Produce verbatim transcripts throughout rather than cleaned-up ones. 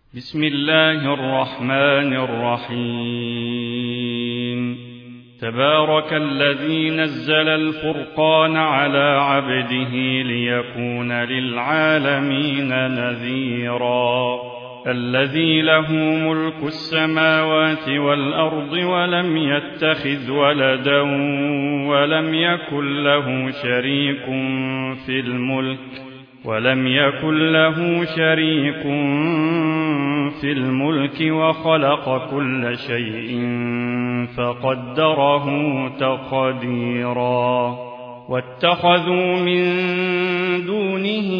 بسم الله الرحمن الرحيم. تبارك الذي نزل الفرقان على عبده ليكون للعالمين نذيرا. الذي له ملك السماوات والأرض ولم يتخذ ولدا ولم يكن له شريك في الملك ولم يكن له شريك في الملك وخلق كل شيء فقدره تقديرا. واتخذوا من دونه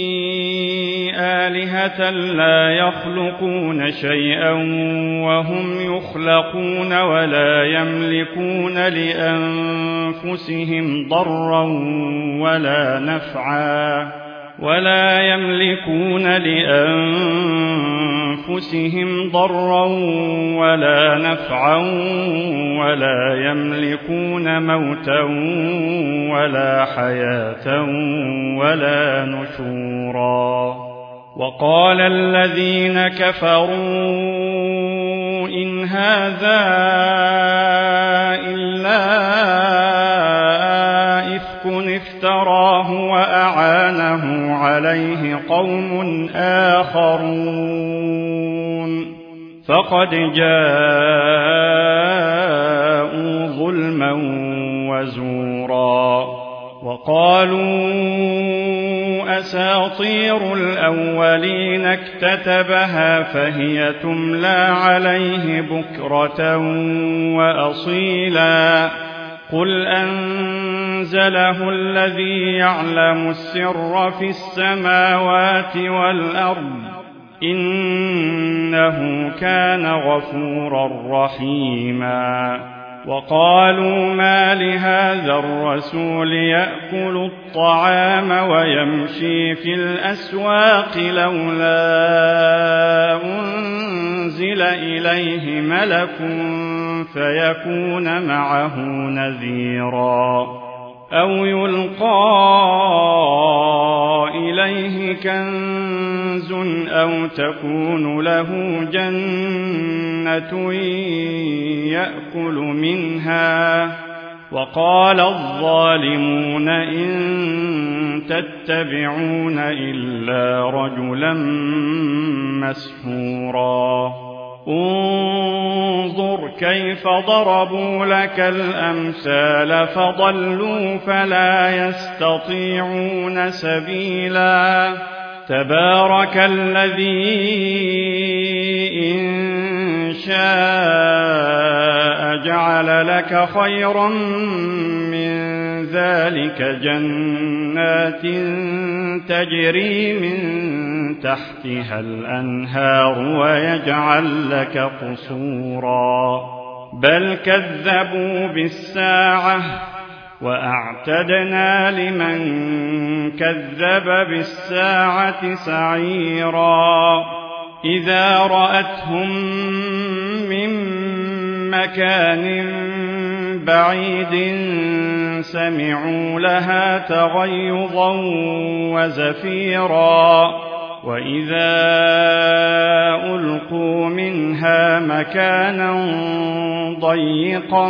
آلهة لا يخلقون شيئا وهم يخلقون ولا يملكون لأنفسهم ضرا ولا نفعا ولا يملكون لأنفسهم ضرا ولا نفعا ولا يملكون موتا ولا حياة ولا نشورا. وقال الذين كفروا إن هذا إلا إفك افتراه وأعانه عليه قوم آخرون فقد جاءوا ظلما وزورا. وقالوا أساطير الأولين اكتتبها فهي تملى عليه بكرة وأصيلا. قل أنزله الذي يعلم السر في السماوات والأرض إنه كان غفورا رحيما. وقالوا ما لهذا الرسول يأكل الطعام ويمشي في الأسواق لولا أنزل إليه ملك فيكون معه نذيرا أو يلقى إليه كنز أو تكون له جنة يأكل منها. وقال الظالمون إن تتبعون إلا رجلا مسحورا. انظر كيف ضربوا لك الأمثال فضلوا فلا يستطيعون سبيلا. تبارك الذي إن شاء جعل لك خيرا من ذلك جنات تجري من تحتها الأنهار ويجعل لك قصورا. بل كذبوا بالساعة وأعتدنا لمن كذب بالساعة سعيرا. إذا رأتهم من مكان بعيد سمعوا لها تغيظا وزفيرا. وإذا ألقوا منها مكانا ضيقا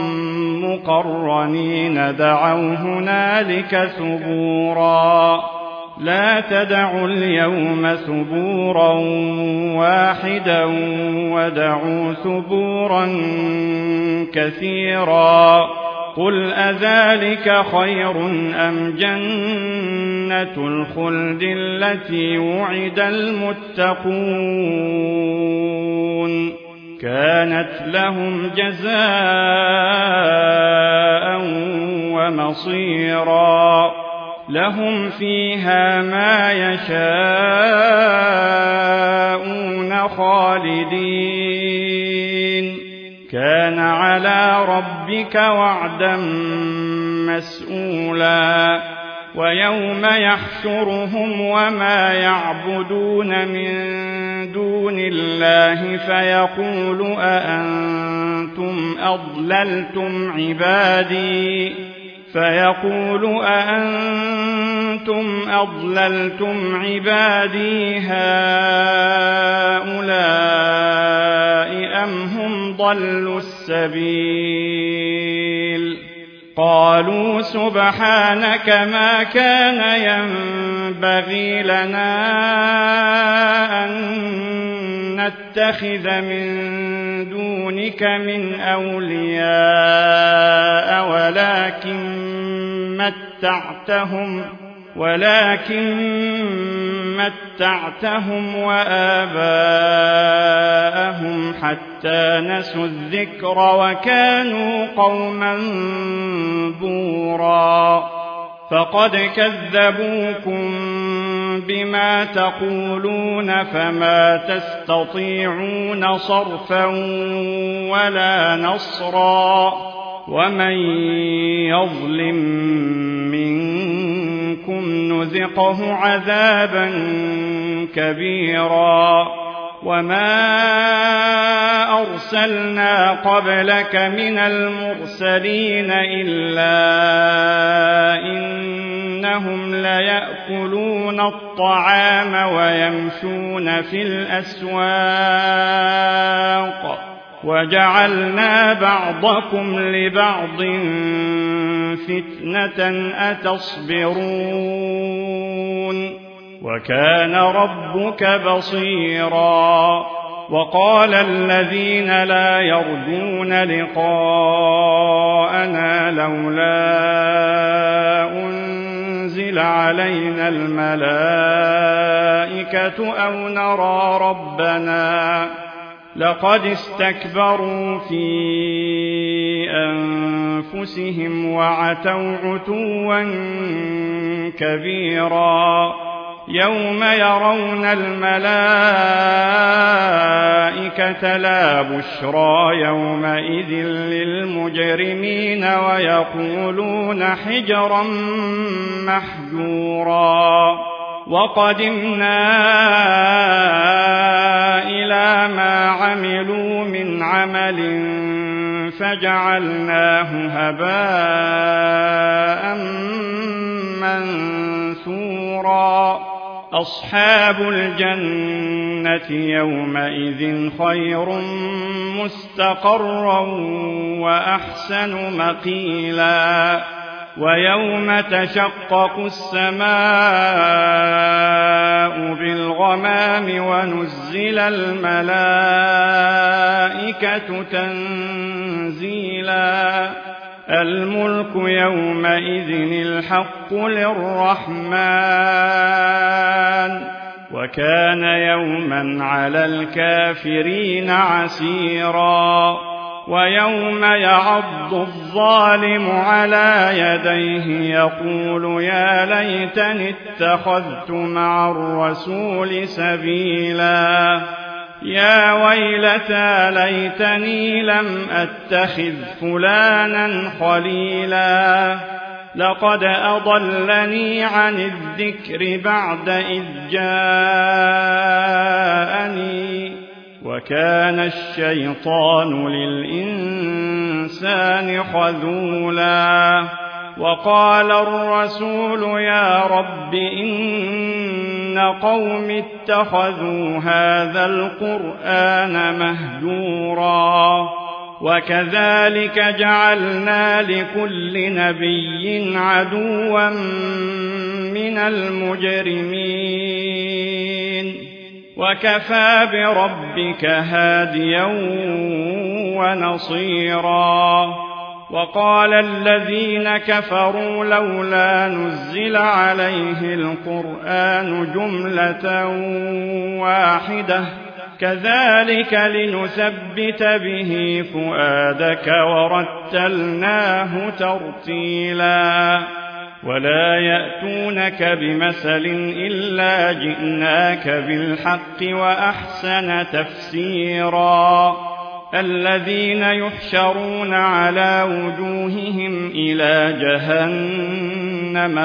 مقرنين دعوا هنالك ثبورا. لا تدعوا اليوم ثبورا واحدا ودعوا ثبورا كثيرا. قل أذلك خير أم جنة الخلد التي وعد المتقون كانت لهم جزاء ومصيرا. لهم فيها ما يشاءون خالدين كان على ربك وعدا مسئولا. ويوم يحشرهم وما يعبدون من دون الله فيقول أأنتم أضللتم عبادي فيقول أأنتم أضللتم عبادي هؤلاء ضلوا السبيل قالوا سبحانك ما كان ينبغي لنا أن نتخذ من دونك من أولياء ولكن متعتهم ولكن متعتهم وآباءهم حتى نسوا الذكر وكانوا قوما بورا فقد كذبوكم بما تقولون فما تستطيعون صرفا ولا نصرا ومن يظلم منكم نذقه عذابا كبيرا وما أرسلنا قبلك من المرسلين إلا إنهم ليأكلون الطعام ويمشون في الأسواق وجعلنا بعضكم لبعض فتنة أتصبرون وكان ربك بصيرا وقال الذين لا يرجون لقاءنا لولا أنزل علينا الملائكة أو نرى ربنا لقد استكبروا في أنفسهم وعتوا عتوا كبيرا يوم يرون الملائكة لا بشرى يومئذ للمجرمين ويقولون حجرا محجورا وقدمنا إلى ما عملوا من عمل فجعلناه هباء منثورا أصحاب الجنة يومئذ خير مستقرا وأحسن مقيلا ويوم تشقق السماء بالغمام ونزل الملائكة تنزيلا الملك يومئذ الحق للرحمن وكان يوما على الكافرين عسيرا ويوم يعض الظالم على يديه يقول يا ليتني اتخذت مع الرسول سبيلا يا ويلتى ليتني لم أتخذ فلانا خليلا لقد أضلني عن الذكر بعد إذ جاءني وكان الشيطان للإنسان خذولا وقال الرسول يا رب إن قوم اتخذوا هذا القرآن مهجورا وكذلك جعلنا لكل نبي عدوا من المجرمين وكفى بربك هاديا ونصيرا وقال الذين كفروا لولا نزل عليه القرآن جملة واحدة كذلك لنثبت به فؤادك ورتلناه ترتيلا ولا يأتونك بمثل إلا جئناك بالحق وأحسن تفسيرا الذين يحشرون على وجوههم إلى جهنم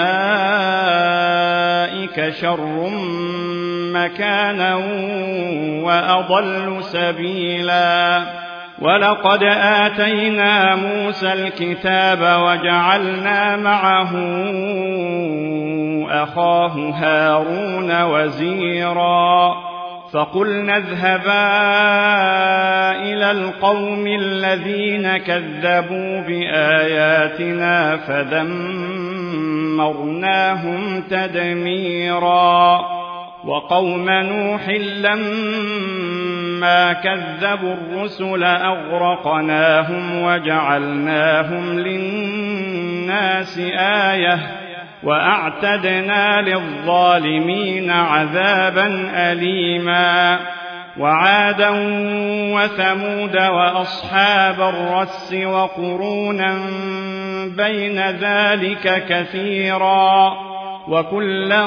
أولئك شر مكانا وأضل سبيلا ولقد آتينا موسى الكتاب وجعلنا معه أخاه هارون وزيرا فقلنا اذهبا إلى القوم الذين كذبوا بآياتنا فدمرناهم تدميرا وقوم نوح لما كذبوا الرسل أغرقناهم وجعلناهم للناس آية وأعتدنا للظالمين عذابا أليما وعادا وثمود وأصحاب الرس وقرونا بين ذلك كثيرا وكلا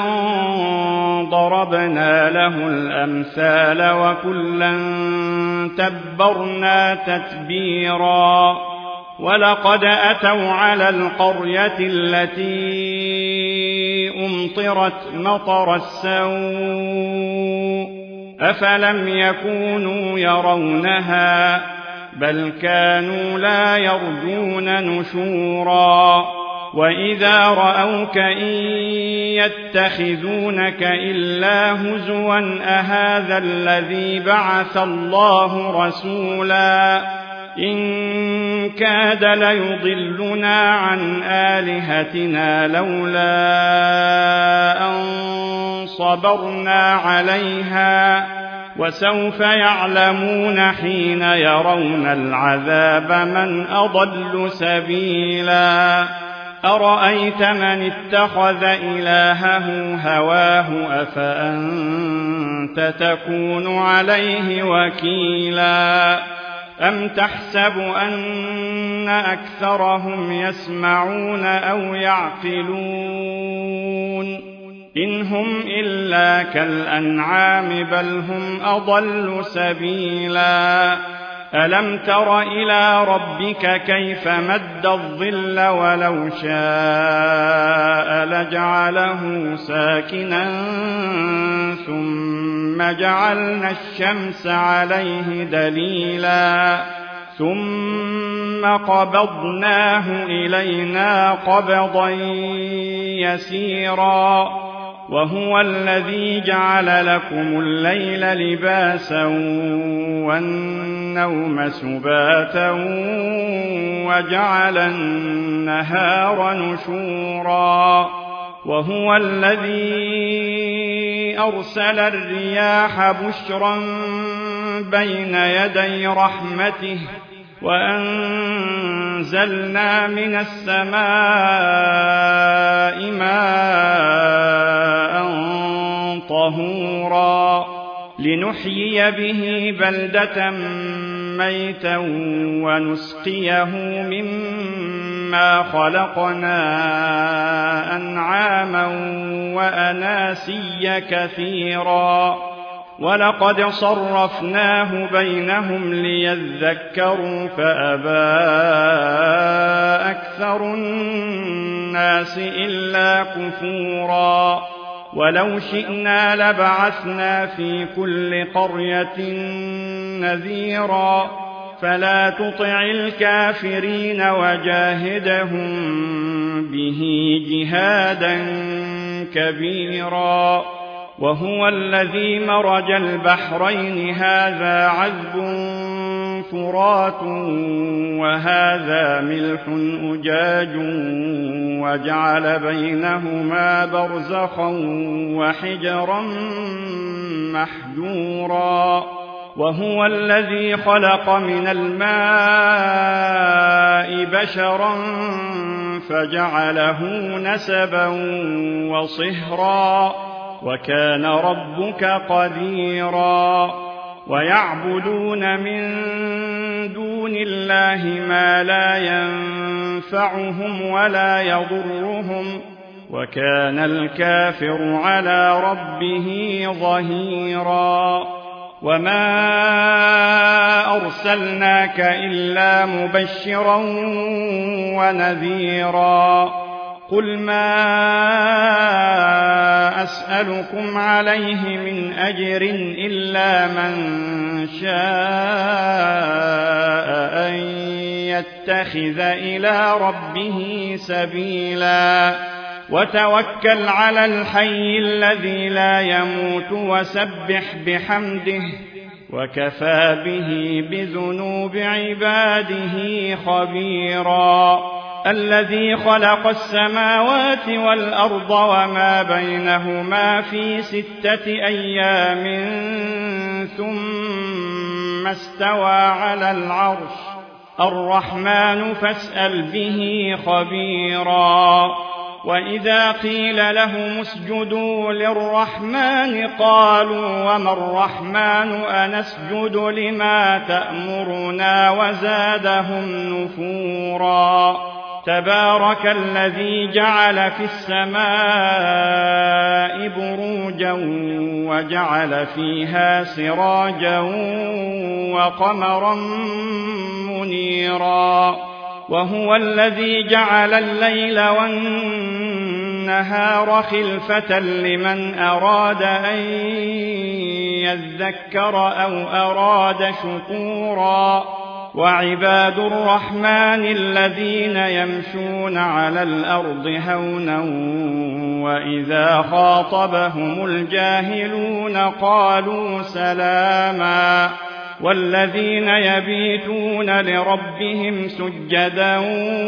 ضربنا له الأمثال وكلا تبرنا تتبيرا ولقد أتوا على القرية التي أمطرت مطر السوء أفلم يكونوا يرونها بل كانوا لا يرجون نشورا وإذا رأوك إن يتخذونك إلا هزوا أهذا الذي بعث الله رسولا إن كاد ليضلنا عن آلهتنا لولا أن صبرنا عليها وسوف يعلمون حين يرون العذاب من أضل سبيلا أرأيت من اتخذ إلهه هواه أفأنت تكون عليه وكيلا أم تحسب أن أكثرهم يسمعون أو يعقلون إن هم إلا كالأنعام بل هم أضل سبيلا ألم تر إلى ربك كيف مد الظل ولو شاء لجعله ساكنا ثم جعلنا الشمس عليه دليلا ثم قبضناه إلينا قبضا يسيرا وهو الذي جعل لكم الليل لباسا والنوم سباتا وجعل النهار نشورا وهو الذي أرسل الرياح بشرا بين يدي رحمته وأنزلنا من السماء ماء طهورا لنحيي به بلدة ميتا ونسقيه مما خلقنا أنعاما وأناسيا كثيرا ولقد صرفناه بينهم ليذكروا فأبى أكثر الناس إلا كفورا ولو شئنا لبعثنا في كل قرية نذيرا فلا تطع الكافرين وجاهدهم به جهادا كبيرا وهو الذي مرج البحرين هذا عذب فرات وهذا ملح أجاج وجعل بينهما برزخا وحجرا محجورا وهو الذي خلق من الماء بشرا فجعله نسبا وصهرا وكان ربك قديرا ويعبدون من دون الله ما لا ينفعهم ولا يضرهم وكان الكافر على ربه ظهيرا وما أرسلناك إلا مبشرا ونذيرا قل ما أسألكم عليه من أجر إلا من شاء أن يتخذ إلى ربه سبيلا وتوكل على الحي الذي لا يموت وسبح بحمده وكفى به بذنوب عباده خبيرا الذي خلق السماوات والأرض وما بينهما في ستة أيام ثم استوى على العرش الرحمن فاسأل به خبيرا وإذا قيل لهم اسجدوا للرحمن قالوا وما الرحمن أنسجد لما تأمرنا وزادهم نفورا تبارك الذي جعل في السماء بروجا وجعل فيها سراجا وقمرا منيرا وهو الذي جعل الليل والنهار خلفة لمن أراد أن يذكر أو أراد شكورا وعباد الرحمن الذين يمشون على الأرض هونا وإذا خاطبهم الجاهلون قالوا سلاما والذين يبيتون لربهم سجدا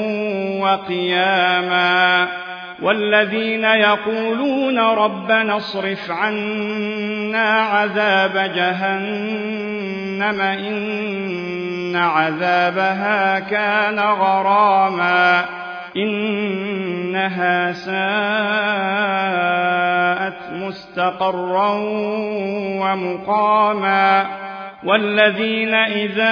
وقياما والذين يقولون ربنا اصرف عنا عذاب جهنم إن عذابها كان غراما إنها ساءت مستقرا ومقاما والذين إذا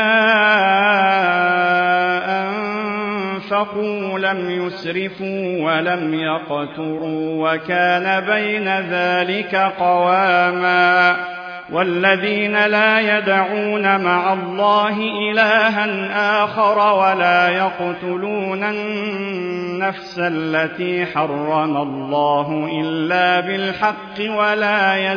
أنفقوا لم يسرفوا ولم يقتروا وكان بين ذلك قواما والذين لا يدعون مع الله إلها آخر ولا يقتلون النفس التي حرم الله إلا بالحق ولا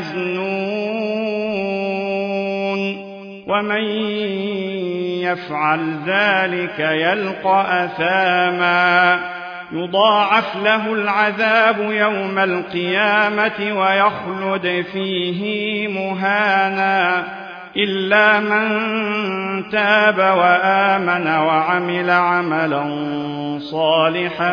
يزنون ومن يفعل ذلك يلقى أثاما يضاعف له العذاب يوم القيامة ويخلد فيه مهانا إلا من تاب وآمن وعمل عملا صالحا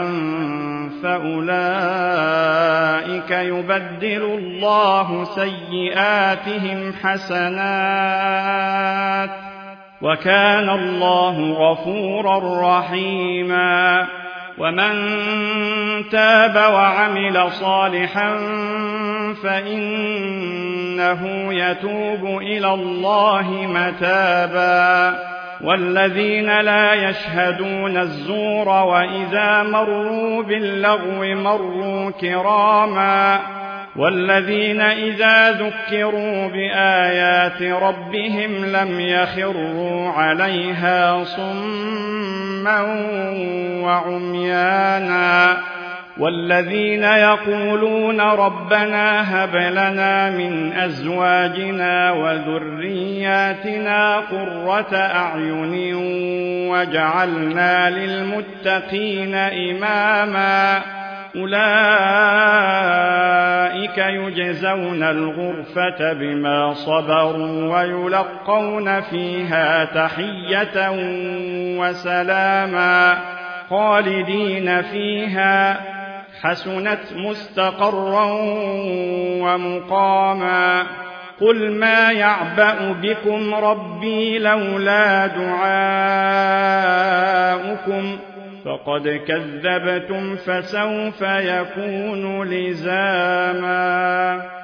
فأولئك يبدل الله سيئاتهم حسنات وكان الله غفورا رحيما ومن تاب وعمل صالحا فإنه يتوب إلى الله متابا والذين لا يشهدون الزور وإذا مروا باللغو مروا كراما والذين إذا ذكروا بآيات ربهم لم يخروا عليها صما وعميانا والذين يقولون ربنا هب لنا من أزواجنا وذرياتنا قرة أعين واجعلنا للمتقين إماما أولئك يجزون الغرفة بما صبروا ويلقون فيها تحية وسلاما خالدين فيها حسنت مستقرا ومقاما قل ما يعبأ بكم ربي لولا دعاؤكم فقد كذبتم فسوف يكون لزاما